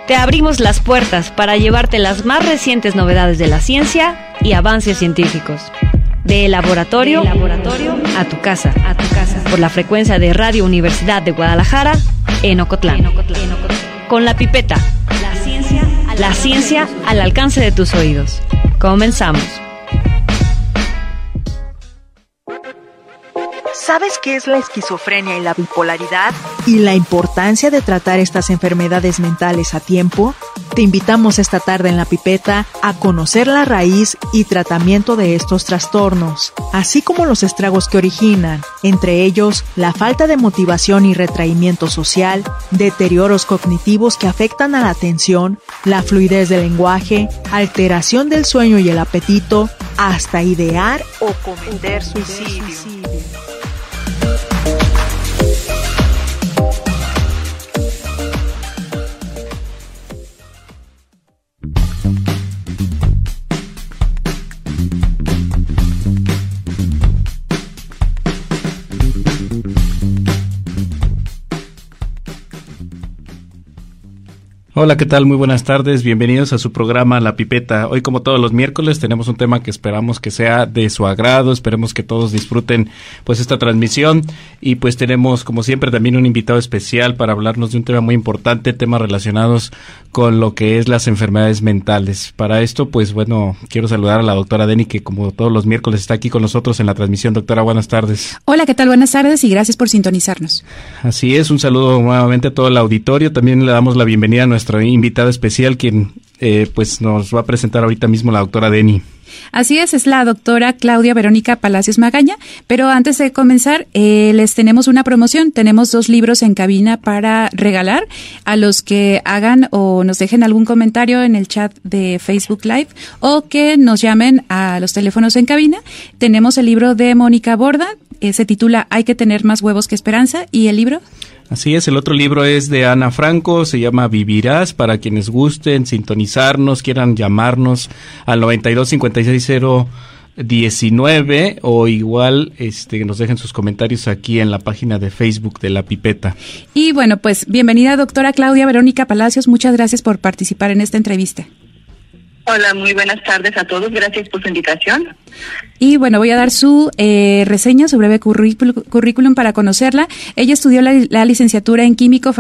Te abrimos las puertas para llevarte las más recientes novedades de la ciencia y avances científicos. De laboratorio a tu casa, por la frecuencia de Radio Universidad de Guadalajara en Ocotlán. Con la pipeta, la ciencia al alcance de tus oídos. Comenzamos. ¿Sabes qué es la esquizofrenia y la bipolaridad? ¿Y la importancia de tratar estas enfermedades mentales a tiempo? Te invitamos esta tarde en La Pipeta a conocer la raíz y tratamiento de estos trastornos, así como los estragos que originan, entre ellos la falta de motivación y retraimiento social, deterioros cognitivos que afectan a la atención, la fluidez del lenguaje, alteración del sueño y el apetito, hasta idear o cometer suicidio. Hola, ¿qué tal? Muy buenas tardes, bienvenidos a su programa La Pipeta. Hoy, como todos los miércoles, tenemos un tema que esperamos que sea de su agrado, esperemos que todos disfruten pues esta transmisión y pues tenemos, como siempre, también un invitado especial para hablarnos de un tema muy importante, temas relacionados con lo que es las enfermedades mentales. Para esto, pues bueno, quiero saludar a la doctora Deni, que como todos los miércoles está aquí con nosotros en la transmisión. Doctora, buenas tardes. Hola, ¿qué tal? Buenas tardes y gracias por sintonizarnos. Así es, un saludo nuevamente a todo el auditorio. También le damos la bienvenida a nuestra invitada especial, quien pues nos va a presentar ahorita mismo la doctora Deni. Así es la doctora Claudia Verónica Palacios Magaña, pero antes de comenzar les tenemos una promoción. Tenemos 2 libros en cabina para regalar a los que hagan o nos dejen algún comentario en el chat de Facebook Live o que nos llamen a los teléfonos en cabina. Tenemos el libro de Mónica Borda, se titula Hay que tener más huevos que esperanza, y el libro... Así es, el otro libro es de Ana Franco, se llama Vivirás, para quienes gusten sintonizarnos, quieran llamarnos al 9256-019 o igual nos dejen sus comentarios aquí en la página de Facebook de La Pipeta. Y bueno, pues bienvenida doctora Claudia Verónica Palacios, muchas gracias por participar en esta entrevista. Hola, muy buenas tardes a todos, gracias por su invitación. Y bueno, voy a dar su reseña, su breve currículum para conocerla. Ella estudió la licenciatura en químico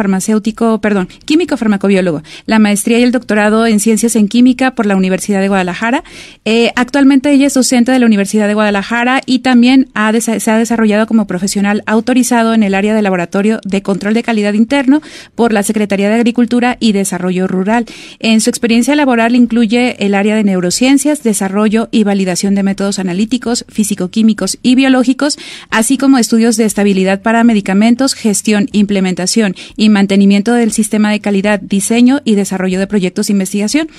farmacobiólogo, la maestría y el doctorado en ciencias en química por la Universidad de Guadalajara. Actualmente ella es docente de la Universidad de Guadalajara y también se ha desarrollado como profesional autorizado en el área de laboratorio de control de calidad interno por la Secretaría de Agricultura y Desarrollo Rural. En su experiencia laboral incluye el área de neurociencias, desarrollo y validación de métodos analíticos, físico-químicos y biológicos, así como estudios de estabilidad para medicamentos, gestión, implementación y mantenimiento del sistema de calidad, diseño y desarrollo de proyectos de investigación.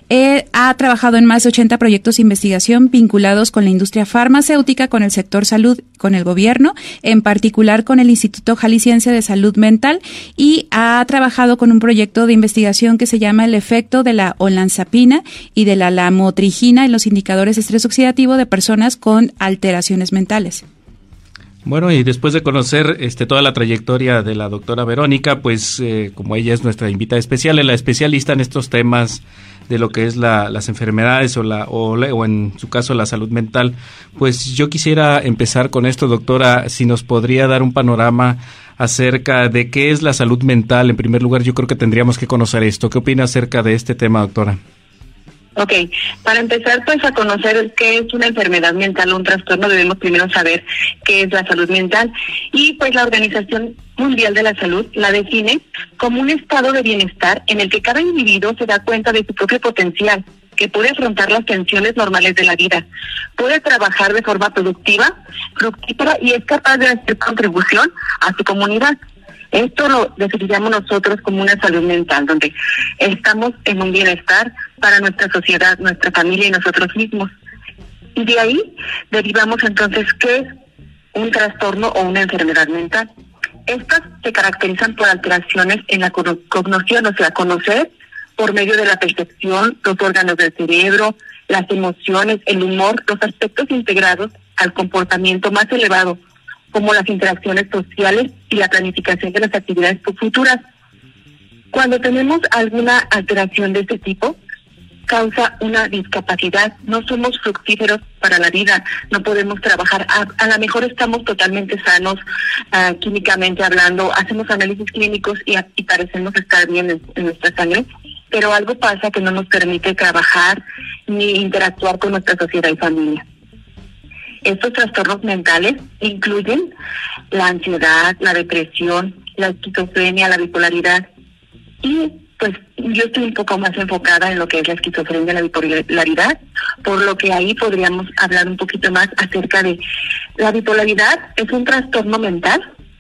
Ha trabajado en más de 80 proyectos de investigación vinculados con la industria farmacéutica, con el sector salud, con el gobierno, en particular con el Instituto Jalisciense de Salud Mental, y ha trabajado con un proyecto de investigación que se llama el efecto de la olanzapina y de la lamotrigina en los indicadores de estrés oxidativo de personas con alteraciones mentales. Bueno, y después de conocer toda la trayectoria de la doctora Verónica, pues como ella es nuestra invitada especial, es la especialista en estos temas de lo que es las enfermedades o en su caso la salud mental, pues yo quisiera empezar con esto, doctora, si nos podría dar un panorama acerca de qué es la salud mental. En primer lugar, yo creo que tendríamos que conocer esto. ¿Qué opina acerca de este tema, doctora? Ok, para empezar pues a conocer qué es una enfermedad mental o un trastorno, debemos primero saber qué es la salud mental, y pues la Organización Mundial de la Salud la define como un estado de bienestar en el que cada individuo se da cuenta de su propio potencial, que puede afrontar las tensiones normales de la vida, puede trabajar de forma productiva, fructífera y es capaz de hacer contribución a su comunidad. Esto lo definiríamos nosotros como una salud mental, donde estamos en un bienestar para nuestra sociedad, nuestra familia y nosotros mismos. Y de ahí derivamos entonces qué es un trastorno o una enfermedad mental. Estas se caracterizan por alteraciones en la cognición, o sea, conocer por medio de la percepción, los órganos del cerebro, las emociones, el humor, los aspectos integrados al comportamiento más elevado, como las interacciones sociales y la planificación de las actividades futuras. Cuando tenemos alguna alteración de este tipo, causa una discapacidad. No somos fructíferos para la vida, no podemos trabajar. A lo mejor estamos totalmente sanos, químicamente hablando, hacemos análisis clínicos y parecemos estar bien en nuestra sangre, pero algo pasa que no nos permite trabajar ni interactuar con nuestra sociedad y familia. Estos trastornos mentales incluyen la ansiedad, la depresión, la esquizofrenia, la bipolaridad. Y pues yo estoy un poco más enfocada en lo que es la esquizofrenia y la bipolaridad, por lo que ahí podríamos hablar un poquito más acerca de la bipolaridad. Es un trastorno mental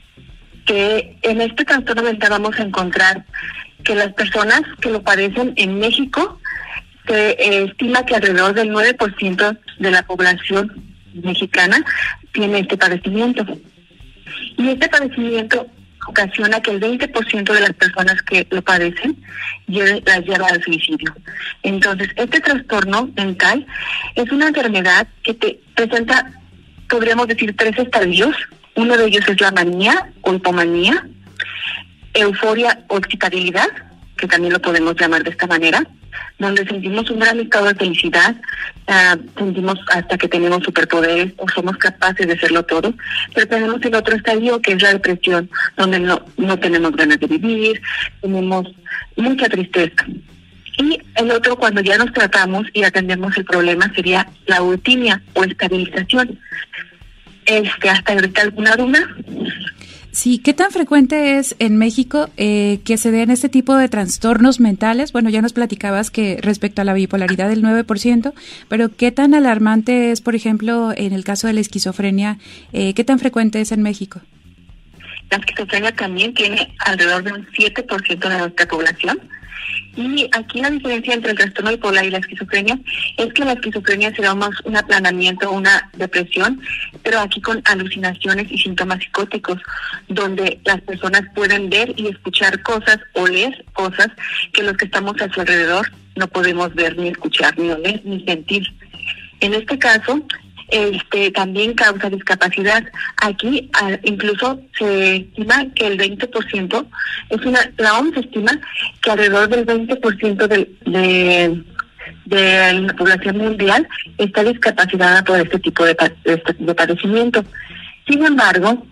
que en este trastorno mental vamos a encontrar que las personas que lo padecen en México, se estima que alrededor del 9% de la población mexicana tiene este padecimiento. Y este padecimiento ocasiona que el 20% de las personas que lo padecen las lleva al suicidio. Entonces, este trastorno mental es una enfermedad que te presenta, podríamos decir, 3 estadios. Uno de ellos es la manía o hipomanía, euforia o excitabilidad, que también lo podemos llamar de esta manera, donde sentimos un gran estado de felicidad, sentimos hasta que tenemos superpoderes o somos capaces de hacerlo todo. Pero tenemos el otro estadio, que es la depresión, donde no tenemos ganas de vivir, tenemos mucha tristeza. Y el otro, cuando ya nos tratamos y atendemos el problema, sería la eutimia o estabilización. ¿Hasta ahorita alguna duda? Sí, ¿qué tan frecuente es en México que se den este tipo de trastornos mentales? Bueno, ya nos platicabas que respecto a la bipolaridad del 9%, pero ¿qué tan alarmante es, por ejemplo, en el caso de la esquizofrenia? ¿Qué tan frecuente es en México? La esquizofrenia también tiene alrededor de un 7% de nuestra población. Y aquí la diferencia entre el trastorno bipolar y la esquizofrenia es que la esquizofrenia será más un aplanamiento, una depresión, pero aquí con alucinaciones y síntomas psicóticos, donde las personas pueden ver y escuchar cosas o leer cosas que los que estamos a su alrededor no podemos ver, ni escuchar, ni oler, ni sentir. En este caso, también causa discapacidad. Aquí incluso se estima que el 20%, la OMS estima que alrededor del 20% de la población mundial está discapacitada por este tipo de padecimiento. Sin embargo,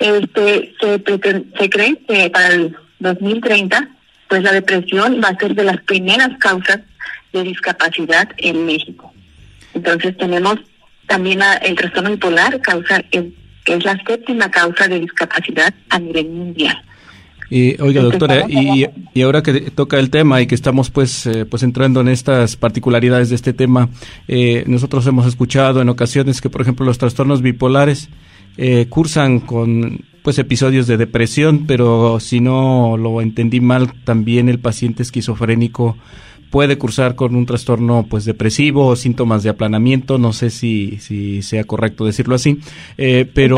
se cree que para el 2030, pues la depresión va a ser de las primeras causas de discapacidad en México. Entonces tenemos también el trastorno bipolar, que es la 7ª causa de discapacidad a nivel mundial. Oiga, doctora, y ahora que toca el tema y que estamos pues entrando en estas particularidades de este tema, nosotros hemos escuchado en ocasiones que, por ejemplo, los trastornos bipolares cursan con pues episodios de depresión, pero si no lo entendí mal, también el paciente esquizofrénico puede cursar con un trastorno pues depresivo o síntomas de aplanamiento, no sé si sea correcto decirlo así, pero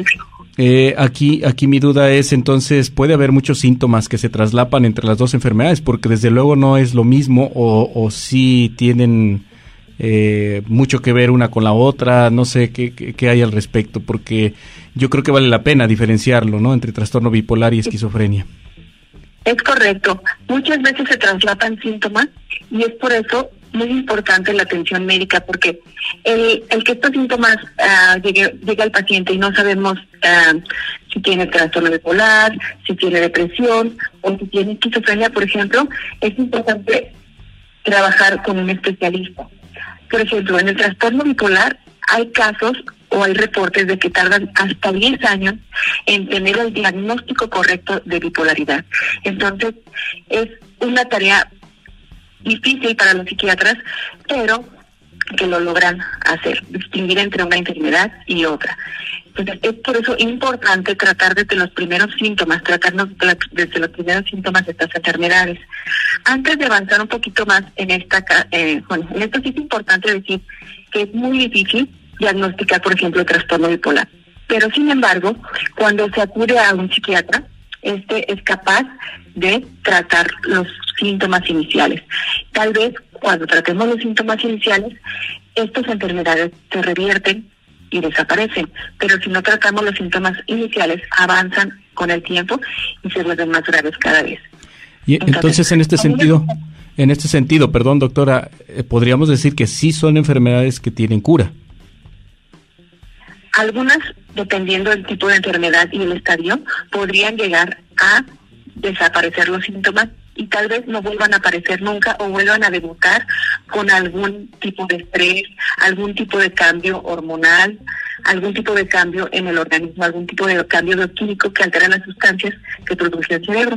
aquí mi duda es, entonces, ¿puede haber muchos síntomas que se traslapan entre las dos enfermedades? Porque desde luego no es lo mismo, o sí tienen mucho que ver una con la otra, no sé qué hay al respecto, porque yo creo que vale la pena diferenciarlo, ¿no?, entre trastorno bipolar y esquizofrenia. Es correcto. Muchas veces se traslapan síntomas y es por eso muy importante la atención médica, porque el que estos síntomas llegue al paciente y no sabemos si tiene trastorno bipolar, si tiene depresión o si tiene esquizofrenia, por ejemplo, es importante trabajar con un especialista. Por ejemplo, en el trastorno bipolar hay casos o hay reportes de que tardan hasta 10 años en tener el diagnóstico correcto de bipolaridad. Entonces, es una tarea difícil para los psiquiatras, pero que lo logran hacer, distinguir entre una enfermedad y otra. Entonces, es por eso importante tratar desde los primeros síntomas, tratarnos desde los primeros síntomas de estas enfermedades. Antes de avanzar un poquito más en en esto sí es importante decir que es muy difícil diagnosticar, por ejemplo, el trastorno bipolar. Pero, sin embargo, cuando se acude a un psiquiatra, es capaz de tratar los síntomas iniciales. Tal vez, cuando tratemos los síntomas iniciales, estas enfermedades se revierten y desaparecen. Pero si no tratamos los síntomas iniciales, avanzan con el tiempo y se vuelven más graves cada vez. Y entonces en este sentido, perdón, doctora, podríamos decir que sí son enfermedades que tienen cura. Algunas, dependiendo del tipo de enfermedad y el estadio, podrían llegar a desaparecer los síntomas y tal vez no vuelvan a aparecer nunca o vuelvan a debutar con algún tipo de estrés, algún tipo de cambio hormonal, algún tipo de cambio en el organismo, algún tipo de cambio bioquímico que altera las sustancias que produce el cerebro.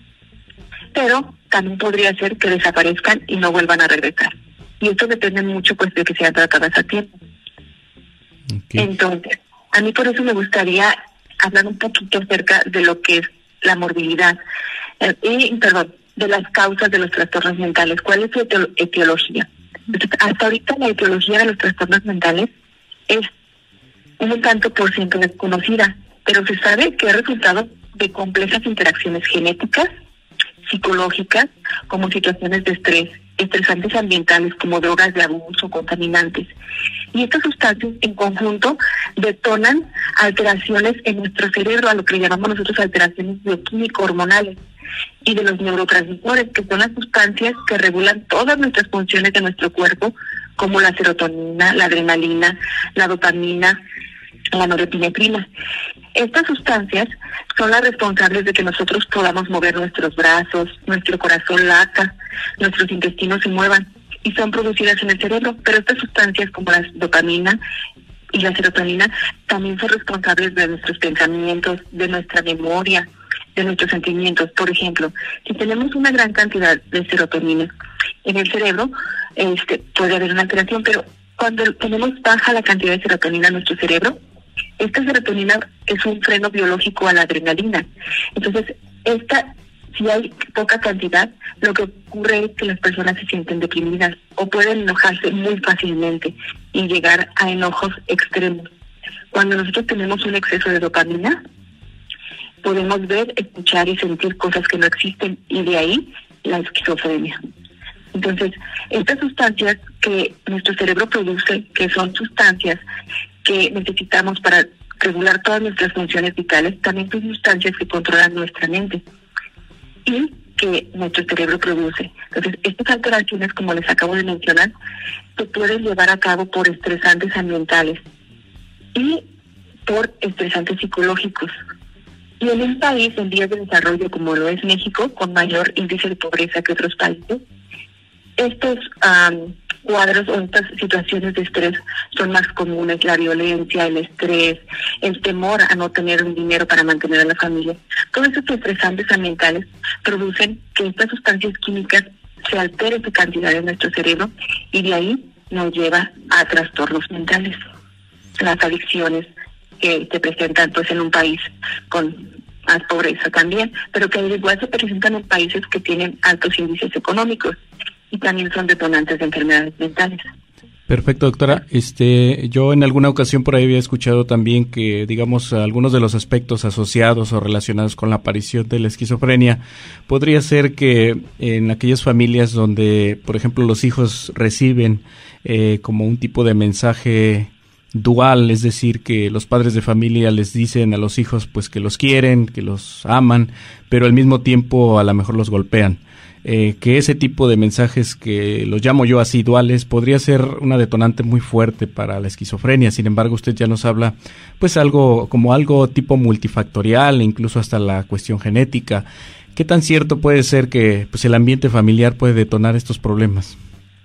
Pero también podría ser que desaparezcan y no vuelvan a regresar. Y esto depende mucho pues de que sean tratadas a tiempo. Okay. Entonces, a mí por eso me gustaría hablar un poquito acerca de lo que es la morbilidad, de las causas de los trastornos mentales. ¿Cuál es su etiología? Hasta ahorita la etiología de los trastornos mentales es un tanto por ciento desconocida, pero se sabe que es resultado de complejas interacciones genéticas, psicológicas, como situaciones de estrés, estresantes ambientales como drogas de abuso, contaminantes. Y estas sustancias en conjunto detonan alteraciones en nuestro cerebro, a lo que llamamos nosotros alteraciones bioquímico-hormonales, y de los neurotransmisores, que son las sustancias que regulan todas nuestras funciones de nuestro cuerpo, como la serotonina, la adrenalina, la dopamina, la norepinefrina. Estas sustancias son las responsables de que nosotros podamos mover nuestros brazos, nuestro corazón lata, nuestros intestinos se muevan, y son producidas en el cerebro. Pero estas sustancias como la dopamina y la serotonina también son responsables de nuestros pensamientos, de nuestra memoria, de nuestros sentimientos. Por ejemplo, si tenemos una gran cantidad de serotonina en el cerebro, puede haber una alteración, pero cuando tenemos baja la cantidad de serotonina en nuestro cerebro, esta serotonina es un freno biológico a la adrenalina. Entonces, si hay poca cantidad, lo que ocurre es que las personas se sienten deprimidas o pueden enojarse muy fácilmente y llegar a enojos extremos. Cuando nosotros tenemos un exceso de dopamina, podemos ver, escuchar y sentir cosas que no existen, y de ahí la esquizofrenia. Entonces, estas sustancias que nuestro cerebro produce, que son sustancias que necesitamos para regular todas nuestras funciones vitales, también son sustancias que controlan nuestra mente y que nuestro cerebro produce. Entonces, estas alteraciones, como les acabo de mencionar, se pueden llevar a cabo por estresantes ambientales y por estresantes psicológicos. Y en un país en vías de desarrollo como lo es México, con mayor índice de pobreza que otros países, estos cuadros o estas situaciones de estrés son más comunes: la violencia, el estrés, el temor a no tener un dinero para mantener a la familia. Todos estos estresantes ambientales producen que estas sustancias químicas se altere su cantidad en nuestro cerebro, y de ahí nos lleva a trastornos mentales, las adicciones que se presentan pues en un país con más pobreza también, pero que igual se presentan en países que tienen altos índices económicos y también son detonantes de enfermedades mentales. Perfecto, doctora. Yo en alguna ocasión por ahí había escuchado también que, digamos, algunos de los aspectos asociados o relacionados con la aparición de la esquizofrenia podría ser que en aquellas familias donde, por ejemplo, los hijos reciben como un tipo de mensaje dual, es decir, que los padres de familia les dicen a los hijos pues que los quieren, que los aman, pero al mismo tiempo a lo mejor los golpean. Que ese tipo de mensajes, que los llamo yo así duales, podría ser una detonante muy fuerte para la esquizofrenia. Sin embargo, usted ya nos habla pues algo tipo multifactorial, incluso hasta la cuestión genética. ¿Qué tan cierto puede ser que pues el ambiente familiar puede detonar estos problemas?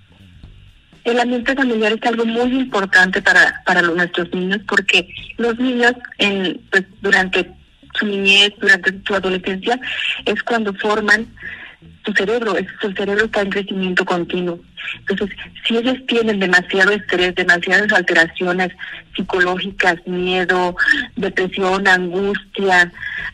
El ambiente familiar es algo muy importante para nuestros niños, porque los niños durante su niñez, durante su adolescencia, es cuando forman su cerebro. Su cerebro está en crecimiento continuo. Entonces, si ellos tienen demasiado estrés, demasiadas alteraciones psicológicas, miedo, depresión, angustia,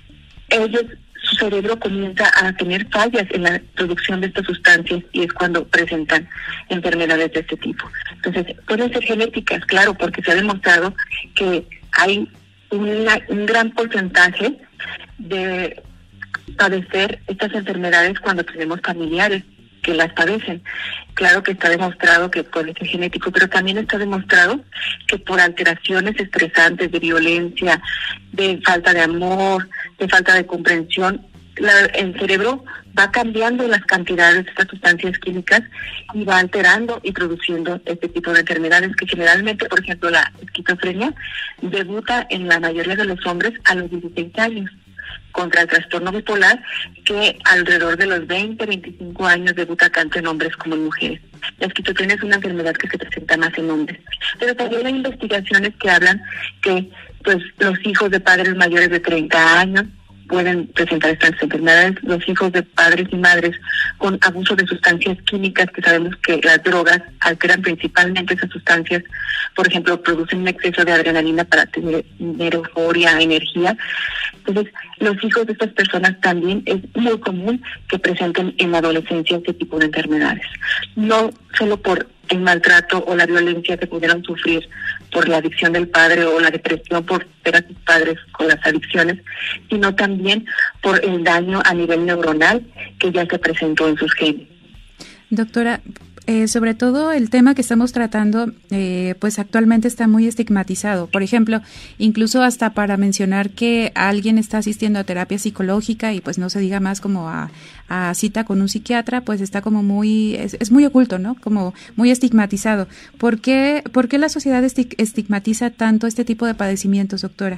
su cerebro comienza a tener fallas en la producción de estas sustancias, y es cuando presentan enfermedades de este tipo. Entonces, pueden ser genéticas, claro, porque se ha demostrado que hay un gran porcentaje de padecer estas enfermedades cuando tenemos familiares que las padecen. Claro que está demostrado que puede ser genético, pero también está demostrado que por alteraciones estresantes de violencia, de falta de amor, de falta de comprensión, el cerebro va cambiando las cantidades de estas sustancias químicas y va alterando y produciendo este tipo de enfermedades que generalmente, por ejemplo, la esquizofrenia debuta en la mayoría de los hombres a los 16 años, contra el trastorno bipolar que alrededor de los 20, 25 años debuta tanto en hombres como en mujeres. La esquizofrenia es una enfermedad que se presenta más en hombres, pero también hay investigaciones que hablan que pues los hijos de padres mayores de 30 años pueden presentar estas enfermedades, los hijos de padres y madres con abuso de sustancias químicas, que sabemos que las drogas alteran principalmente esas sustancias, por ejemplo, producen un exceso de adrenalina para tener euforia, energía. Entonces, los hijos de estas personas también es muy común que presenten en la adolescencia este tipo de enfermedades. No solo por el maltrato o la violencia que pudieron sufrir por la adicción del padre o la depresión por ver a sus padres con las adicciones, sino también por el daño a nivel neuronal que ya se presentó en sus genes. Doctora, sobre todo el tema que estamos tratando, pues actualmente está muy estigmatizado. Por ejemplo, incluso hasta para mencionar que alguien está asistiendo a terapia psicológica y pues no se diga más como a cita con un psiquiatra, pues está como es muy oculto, ¿no? Como muy estigmatizado. ¿Por qué la sociedad estigmatiza tanto este tipo de padecimientos, doctora?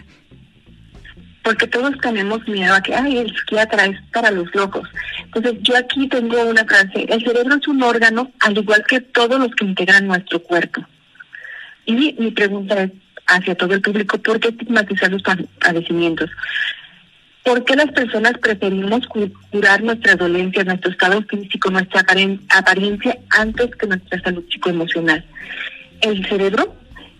Porque todos tenemos miedo a que el psiquiatra es para los locos. Entonces yo aquí tengo una frase: el cerebro es un órgano al igual que todos los que integran nuestro cuerpo. Y mi pregunta es hacia todo el público: ¿por qué estigmatizar los padecimientos? ¿Por qué las personas preferimos curar nuestras dolencias, nuestro estado físico, nuestra apariencia antes que nuestra salud psicoemocional? El cerebro,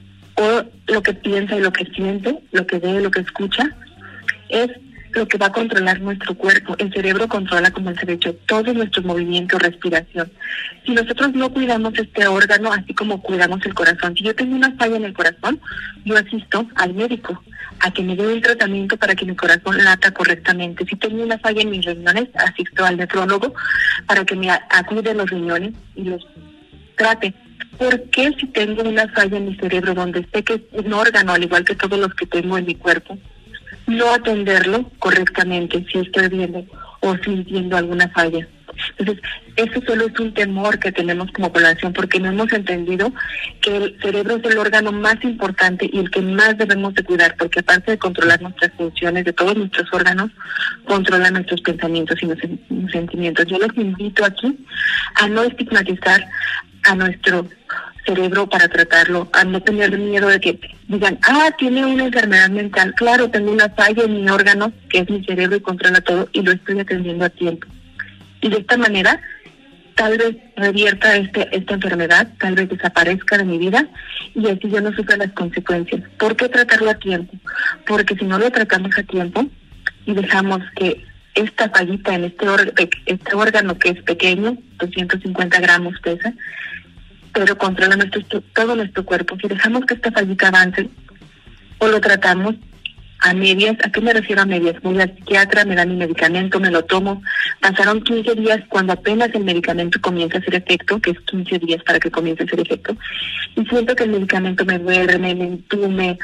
o lo que piensa y lo que siente, lo que ve, lo que escucha, es lo que va a controlar nuestro cuerpo. El cerebro controla, como se ha dicho, todos nuestros movimientos, respiración. Si nosotros no cuidamos este órgano, así como cuidamos el corazón, si yo tengo una falla en el corazón, yo asisto al médico a que me dé un tratamiento para que mi corazón lata correctamente. Si tengo una falla en mis riñones, asisto al nefrólogo para que me acude los riñones y los trate. ¿Por qué si tengo una falla en mi cerebro, donde sé que es un órgano, al igual que todos los que tengo en mi cuerpo, no atenderlo correctamente si estoy viendo o sintiendo alguna falla? Entonces, eso solo es un temor que tenemos como población, porque no hemos entendido que el cerebro es el órgano más importante y el que más debemos de cuidar, porque aparte de controlar nuestras funciones de todos nuestros órganos, controla nuestros pensamientos y nuestros sentimientos. Yo los invito aquí a no estigmatizar a nuestro cerebro para tratarlo, a no tener miedo de que digan, tiene una enfermedad mental. Claro, tengo una falla en mi órgano, que es mi cerebro, y controla todo, y lo estoy atendiendo a tiempo. Y de esta manera, tal vez revierta esta enfermedad, tal vez desaparezca de mi vida, y así yo no sufra las consecuencias. ¿Por qué tratarlo a tiempo? Porque si no lo tratamos a tiempo y dejamos que esta fallita en este órgano, que es pequeño, 250 gramos pesa, pero controla todo nuestro cuerpo, si dejamos que esta fallita avance o lo tratamos a medias. ¿A qué me refiero a medias? Voy al psiquiatra, me da mi medicamento, me lo tomo, pasaron 15 días cuando apenas el medicamento comienza a hacer efecto, que es 15 días para que comience a hacer efecto, y siento que el medicamento me duerme, me entume,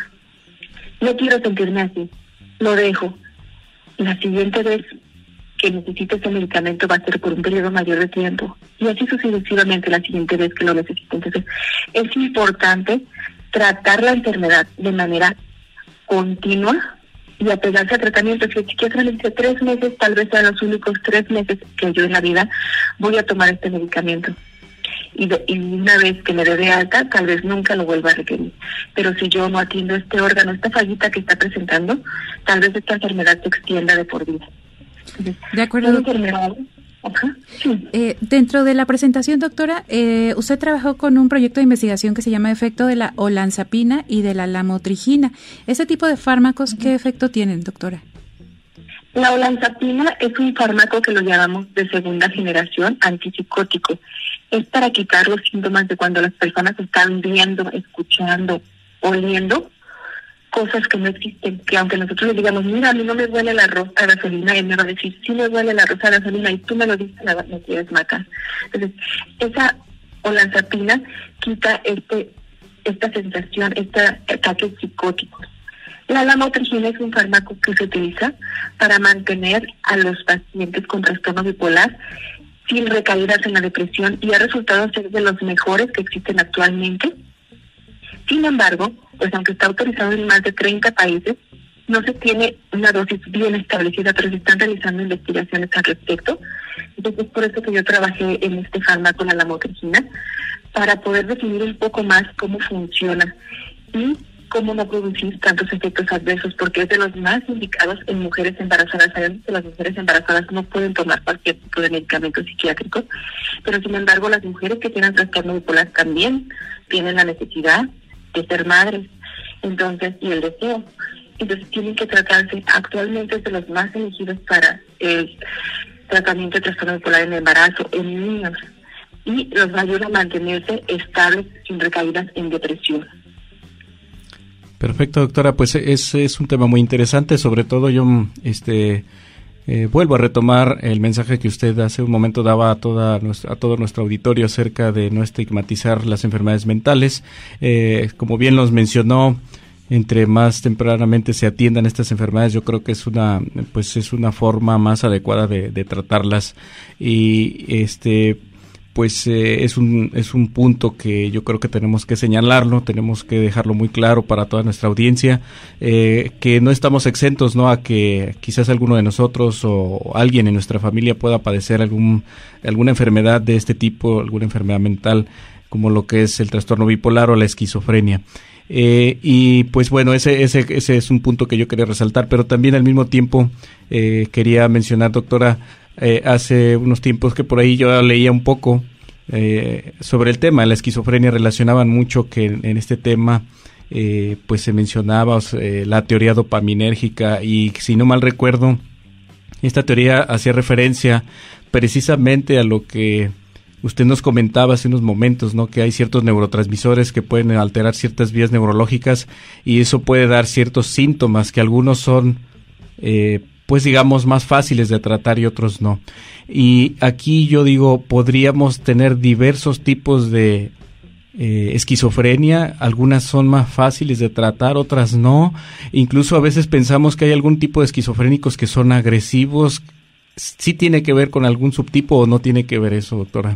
no quiero sentirme así, lo dejo. La siguiente vez que necesite ese medicamento va a ser por un periodo mayor de tiempo, y así sucesivamente la siguiente vez que lo necesite. Entonces, es importante tratar la enfermedad de manera continua y apegarse al tratamiento. Si el psiquiatra le dice 3 meses, tal vez sean los únicos 3 meses que yo en la vida voy a tomar este medicamento. Y una vez que me dé de alta, tal vez nunca lo vuelva a requerir. Pero si yo no atiendo este órgano, esta fallita que está presentando, tal vez esta enfermedad se extienda de por vida. De acuerdo. Sí. Dentro de la presentación, doctora, usted trabajó con un proyecto de investigación que se llama efecto de la olanzapina y de la lamotrigina. ¿Ese tipo de fármacos qué efecto tienen, doctora? La olanzapina es un fármaco que lo llamamos de segunda generación, antipsicótico. Es para quitar los síntomas de cuando las personas están viendo, escuchando, oliendo cosas que no existen, que aunque nosotros le digamos, mira, a mí no me duele el arroz a gasolina, él me va a decir, sí me duele el arroz a gasolina, y tú me lo dices, me quieres matar. Entonces, esa olanzapina quita esta sensación, este ataque psicótico. La lamotrigina es un fármaco que se utiliza para mantener a los pacientes con trastorno bipolar sin recaídas en la depresión y ha resultado ser de los mejores que existen actualmente. Sin embargo, pues aunque está autorizado en más de 30 países, no se tiene una dosis bien establecida, pero se están realizando investigaciones al respecto. Entonces, por eso que yo trabajé en este fármaco, la lamotrigina, para poder definir un poco más cómo funciona y cómo no producir tantos efectos adversos, porque es de los más indicados en mujeres embarazadas. Sabemos que las mujeres embarazadas no pueden tomar cualquier tipo de medicamento psiquiátrico, pero sin embargo las mujeres que tienen trastorno bipolar también tienen la necesidad de ser madres, entonces, y el deseo. Entonces tienen que tratarse. Actualmente es de los más elegidos para el tratamiento de trastorno bipolar en embarazo en niños y los ayuda a mantenerse estables sin recaídas en depresión. Perfecto, doctora, pues es un tema muy interesante, sobre todo yo vuelvo a retomar el mensaje que usted hace un momento daba a todo nuestro auditorio acerca de no estigmatizar las enfermedades mentales. Como bien nos mencionó, entre más tempranamente se atiendan estas enfermedades, yo creo que es una forma más adecuada de tratarlas, y es un punto que yo creo que tenemos que señalarlo, tenemos que dejarlo muy claro para toda nuestra audiencia, que no estamos exentos, ¿no?, a que quizás alguno de nosotros o alguien en nuestra familia pueda padecer alguna enfermedad de este tipo, alguna enfermedad mental, como lo que es el trastorno bipolar o la esquizofrenia. Y pues bueno, ese es un punto que yo quería resaltar, pero también al mismo tiempo quería mencionar, doctora, hace unos tiempos que por ahí yo leía un poco sobre el tema de la esquizofrenia. Relacionaban mucho que en este tema pues se mencionaba la teoría dopaminérgica, y si no mal recuerdo, esta teoría hacía referencia precisamente a lo que usted nos comentaba hace unos momentos, ¿no?, que hay ciertos neurotransmisores que pueden alterar ciertas vías neurológicas, y eso puede dar ciertos síntomas que algunos son pues digamos más fáciles de tratar y otros no. Y aquí yo digo, podríamos tener diversos tipos de esquizofrenia, algunas son más fáciles de tratar, otras no. Incluso a veces pensamos que hay algún tipo de esquizofrénicos que son agresivos. ¿Sí tiene que ver con algún subtipo o no tiene que ver eso, doctora?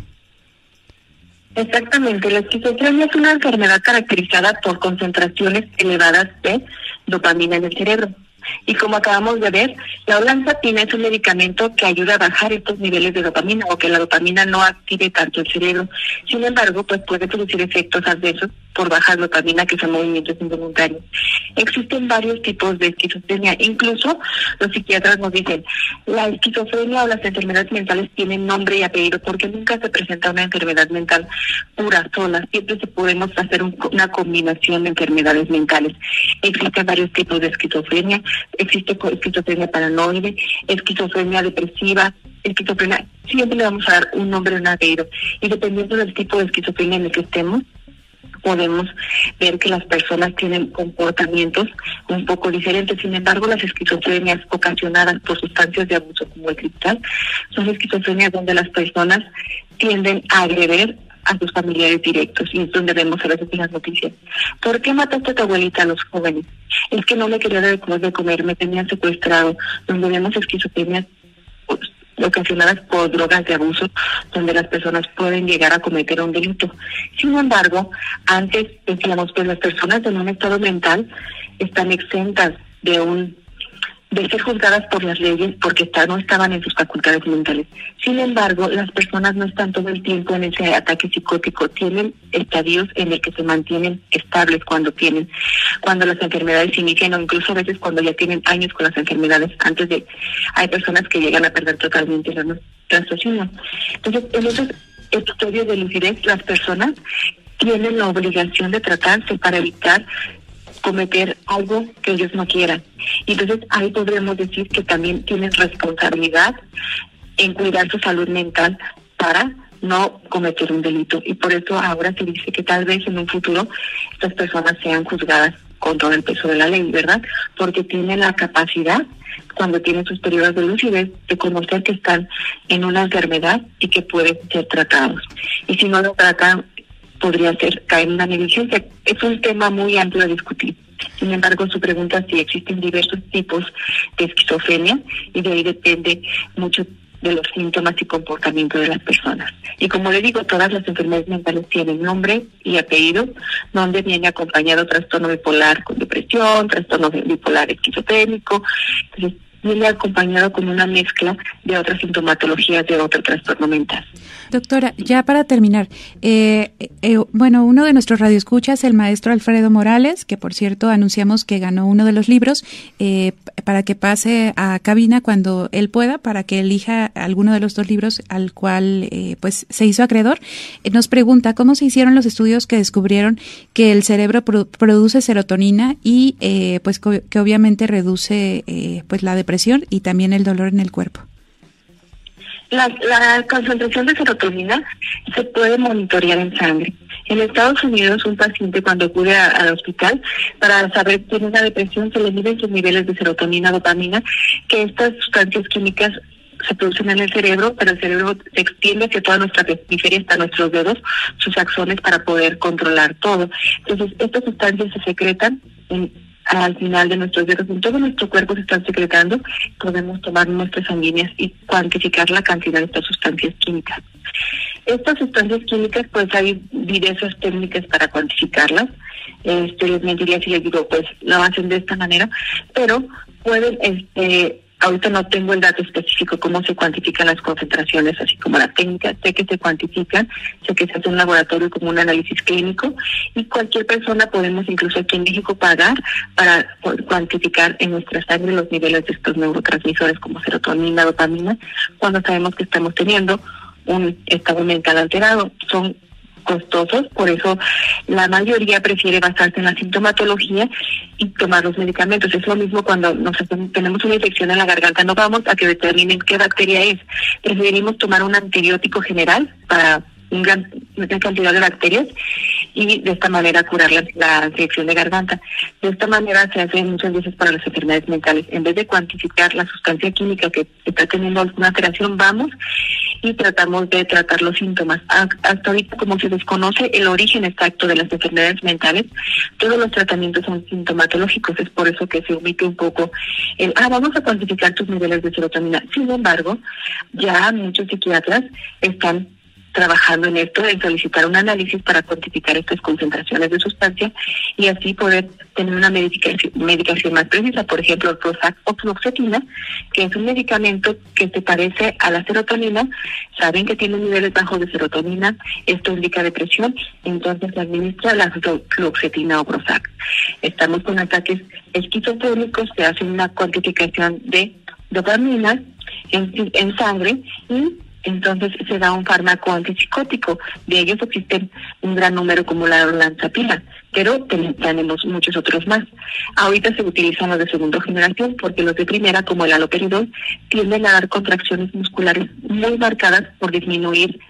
Exactamente, la esquizofrenia es una enfermedad caracterizada por concentraciones elevadas de dopamina en el cerebro. Y como acabamos de ver, la olanzapina es un medicamento que ayuda a bajar estos niveles de dopamina, o que la dopamina no active tanto el cerebro. Sin embargo, pues puede producir efectos adversos por baja dopamina, que son movimientos involuntarios. Existen varios tipos de esquizofrenia. Incluso los psiquiatras nos dicen, la esquizofrenia o las enfermedades mentales tienen nombre y apellido, porque nunca se presenta una enfermedad mental pura, sola. Siempre podemos hacer una combinación de enfermedades mentales. Existen varios tipos de esquizofrenia. Existe esquizofrenia paranoide, esquizofrenia depresiva, esquizofrenia. Siempre le vamos a dar un nombre y un apellido. Y dependiendo del tipo de esquizofrenia en el que estemos, podemos ver que las personas tienen comportamientos un poco diferentes. Sin embargo, las esquizofrenias ocasionadas por sustancias de abuso como el cristal son esquizofrenias donde las personas tienden a agredir a sus familiares directos, y es donde vemos a veces en las noticias. ¿Por qué mataste a tu abuelita a los jóvenes? Es que no me quería dar de comer, me tenían secuestrado. Donde vemos esquizofrenias ocasionadas por drogas de abuso, donde las personas pueden llegar a cometer un delito. Sin embargo, antes decíamos que las personas en un estado mental están exentas de ser juzgadas por las leyes porque no estaban en sus facultades mentales. Sin embargo, las personas no están todo el tiempo en ese ataque psicótico, tienen estadios en el que se mantienen estables cuando las enfermedades se inician, o incluso a veces cuando ya tienen años con las enfermedades. Hay personas que llegan a perder totalmente la raciocinio. Entonces, en esos episodios de lucidez, las personas tienen la obligación de tratarse para evitar cometer algo que ellos no quieran. Y entonces ahí podremos decir que también tienen responsabilidad en cuidar su salud mental para no cometer un delito. Y por eso ahora se dice que tal vez en un futuro estas personas sean juzgadas con todo el peso de la ley, ¿verdad? Porque tienen la capacidad, cuando tienen sus periodos de lucidez, de conocer que están en una enfermedad y que pueden ser tratados. Y si no lo tratan, podría caer en una negligencia. Es un tema muy amplio a discutir. Sin embargo, su pregunta si existen diversos tipos de esquizofrenia y de ahí depende mucho de los síntomas y comportamiento de las personas. Y como le digo, todas las enfermedades mentales tienen nombre y apellido, donde viene acompañado trastorno bipolar con depresión, trastorno bipolar esquizofrénico, entonces viene acompañado con una mezcla de otras sintomatologías de otro trastorno mental. Doctora, ya para terminar, uno de nuestros radioescuchas, el maestro Alfredo Morales, que por cierto anunciamos que ganó uno de los libros, para que pase a cabina cuando él pueda, para que elija alguno de los 2 libros al cual pues se hizo acreedor, nos pregunta cómo se hicieron los estudios que descubrieron que el cerebro produce serotonina y pues que obviamente reduce pues la depresión y también el dolor en el cuerpo. La concentración de serotonina se puede monitorear en sangre. En Estados Unidos, un paciente cuando acude al hospital para saber si tiene una depresión, se le miden sus niveles de serotonina, dopamina, que estas sustancias químicas se producen en el cerebro, pero el cerebro se extiende hacia toda nuestra periferia, hasta nuestros dedos, sus axones, para poder controlar todo. Entonces, estas sustancias se secretan al final de nuestros dedos, en todo nuestro cuerpo se están secretando. Podemos tomar muestras sanguíneas y cuantificar la cantidad de estas sustancias químicas. Estas sustancias químicas, pues hay diversas técnicas para cuantificarlas. Les mentiría si les digo, pues lo hacen de esta manera, pero pueden, ahorita no tengo el dato específico cómo se cuantifican las concentraciones, así como la técnica. Sé que se cuantifican, sé que se hace un laboratorio como un análisis clínico y cualquier persona podemos incluso aquí en México pagar para cuantificar en nuestra sangre los niveles de estos neurotransmisores como serotonina, dopamina, cuando sabemos que estamos teniendo un estado mental alterado. Son costosos, por eso la mayoría prefiere basarse en la sintomatología y tomar los medicamentos. Es lo mismo cuando tenemos una infección en la garganta, no vamos a que determinen qué bacteria es. Preferimos tomar un antibiótico general para una gran cantidad de bacterias y de esta manera curar la infección de garganta. De esta manera se hace muchas veces para las enfermedades mentales. En vez de cuantificar la sustancia química que está teniendo alguna alteración, vamos y tratamos de tratar los síntomas. Hasta ahorita, como se desconoce el origen exacto de las enfermedades mentales, todos los tratamientos son sintomatológicos. Es por eso que se omite un poco vamos a cuantificar tus niveles de serotonina. Sin embargo, ya muchos psiquiatras están trabajando en esto, en solicitar un análisis para cuantificar estas concentraciones de sustancia y así poder tener una medicación más precisa. Por ejemplo, el Prozac o fluoxetina, que es un medicamento que se parece a la serotonina. Saben que tiene niveles bajos de serotonina, esto indica depresión, entonces se administra la fluoxetina o Prozac. Estamos con ataques esquizofrénicos, se hace una cuantificación de dopamina en sangre y entonces se da un fármaco antipsicótico. De ellos existen un gran número como la olanzapina, pero tenemos muchos otros más. Ahorita se utilizan los de segunda generación porque los de primera, como el haloperidol, tienden a dar contracciones musculares muy marcadas por disminuir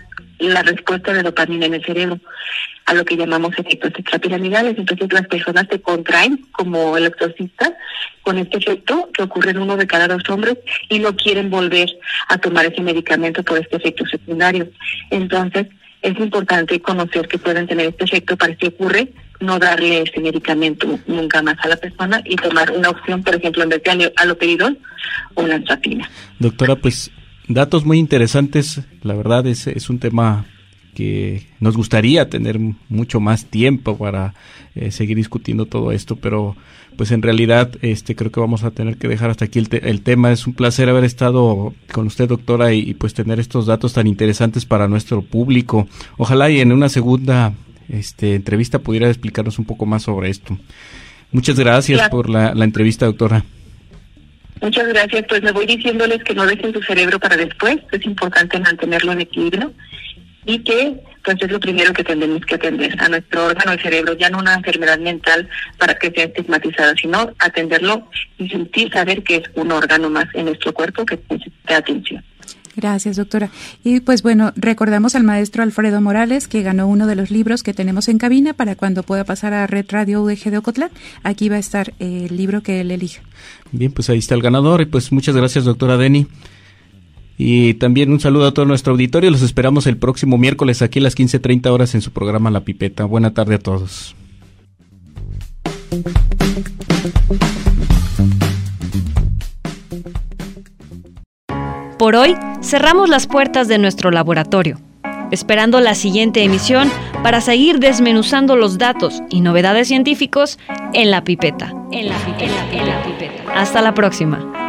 la respuesta de dopamina en el cerebro, a lo que llamamos efectos extrapiramidales. Entonces las personas se contraen como el exorcista con este efecto que ocurre en 1 de cada 2 hombres y no quieren volver a tomar ese medicamento por este efecto secundario. Entonces es importante conocer que pueden tener este efecto para si ocurre, no darle ese medicamento nunca más a la persona y tomar una opción, por ejemplo, en vez de haloperidol o olanzapina. Doctora, pues datos muy interesantes. La verdad es un tema que nos gustaría tener mucho más tiempo para seguir discutiendo todo esto, pero pues en realidad creo que vamos a tener que dejar hasta aquí el tema. Es un placer haber estado con usted, doctora, y pues tener estos datos tan interesantes para nuestro público. Ojalá y en una segunda entrevista pudiera explicarnos un poco más sobre esto. Muchas gracias por la entrevista, doctora. Muchas gracias. Pues me voy diciéndoles que no dejen su cerebro para después. Es importante mantenerlo en equilibrio y que pues es lo primero que tenemos que atender a nuestro órgano, el cerebro, ya no una enfermedad mental para que sea estigmatizada, sino atenderlo y sentir, saber que es un órgano más en nuestro cuerpo que necesita atención. Gracias, doctora. Y pues bueno, recordamos al maestro Alfredo Morales, que ganó uno de los libros que tenemos en cabina para cuando pueda pasar a Red Radio UDG de Ocotlán. Aquí va a estar el libro que él elija. Bien, pues ahí está el ganador y pues muchas gracias, doctora Deni. Y también un saludo a todo nuestro auditorio. Los esperamos el próximo miércoles aquí a las 15:30 horas en su programa La Pipeta. Buena tarde a todos. Por hoy, cerramos las puertas de nuestro laboratorio, esperando la siguiente emisión para seguir desmenuzando los datos y novedades científicos en la pipeta. Hasta la próxima.